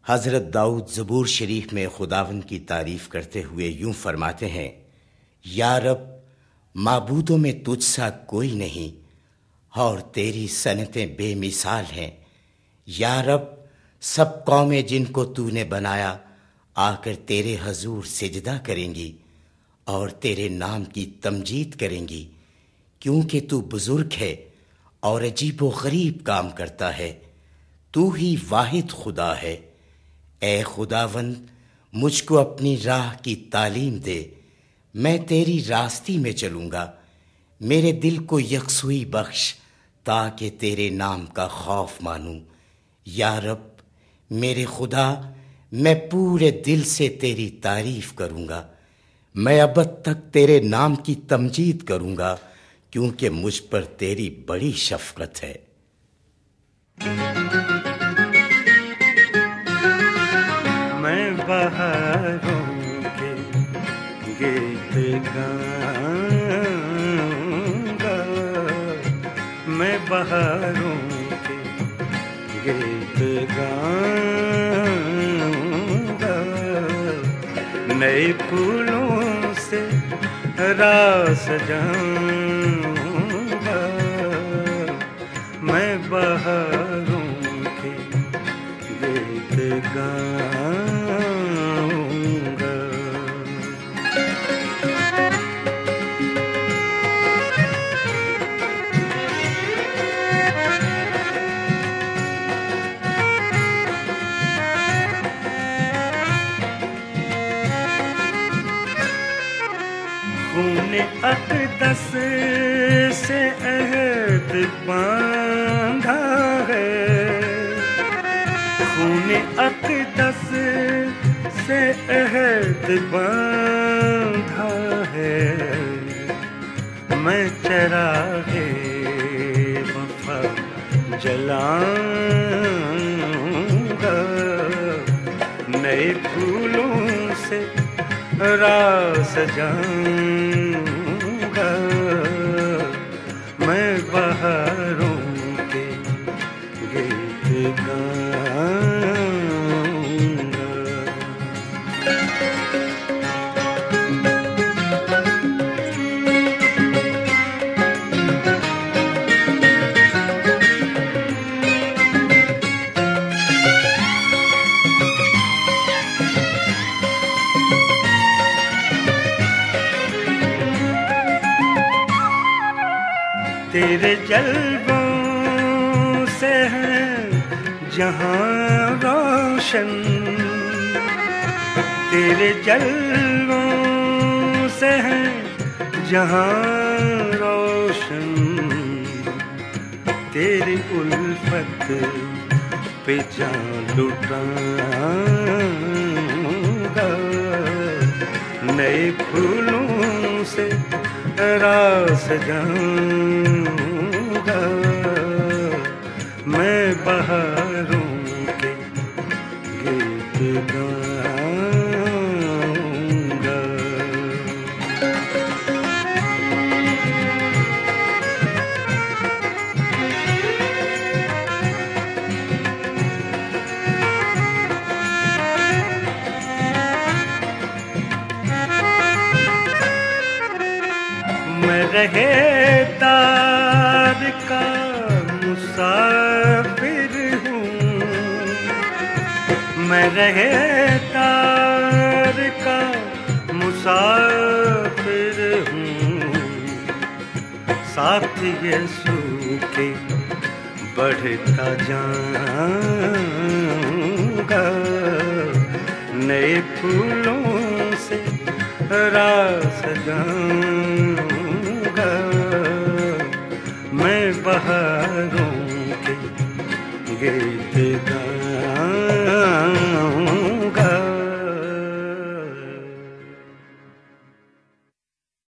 हज़रत दाऊद ज़बूर शरीफ में खुदावंद की तारीफ करते हुए यूं फरमाते हैं, या रब, माबूदों में तुझसा कोई नहीं और तेरी सनतें बेमिसाल हैं। या रब, सब कौमें जिनको तूने बनाया आकर तेरे हजूर सिजदा करेंगी और तेरे नाम की तमजीद करेंगी, क्योंकि तू बुजुर्ग है और अजीबो गरीब काम करता है। तू ही वाहिद खुदा है। ए खुदावंद, मुझको अपनी राह की तालीम दे, मैं तेरी रास्ती में चलूंगा। मेरे दिल को यकसुई बख्श ताकि तेरे नाम का खौफ मानूं। या रब, मेरे खुदा, मैं पूरे दिल से तेरी तारीफ करूंगा। मैं अबद तक तेरे नाम की तमजीद करूंगा, क्योंकि मुझ पर तेरी बड़ी शफकत है। मैं बहारों के गीत गाऊंगा, मैं बहारों के गीत गाऊंगा, नए फूलों से रास जाऊंगा। मैं बहारों के गीत गाऊंगा। खूने अक़दस से अहद बांधा है, खूने अक़दस से अहद बांधा है। मैं चराग़े वफ़ा जलाऊंगा, नए फूलों से रास जाऊंगा। मैं बहारों के गीत गाऊंगा। तेरे जलवों से है जहां रोशन, तेरे जलवों से है जहां रोशन। तेरी उल्फत पे जान लुटाऊंगा, नए फूलों से रास जाऊंगा। मैं बहारों के गीत गाऊंगा। मैं रहेदार का मुसाफिर हूँ, मैं रहेदार का मुसाफिर हूँ। साथ यीशु के बढ़ता जाऊंगा, नए फूलों से रास जाऊंगा। मैं बहारों के गीत गाऊंगा।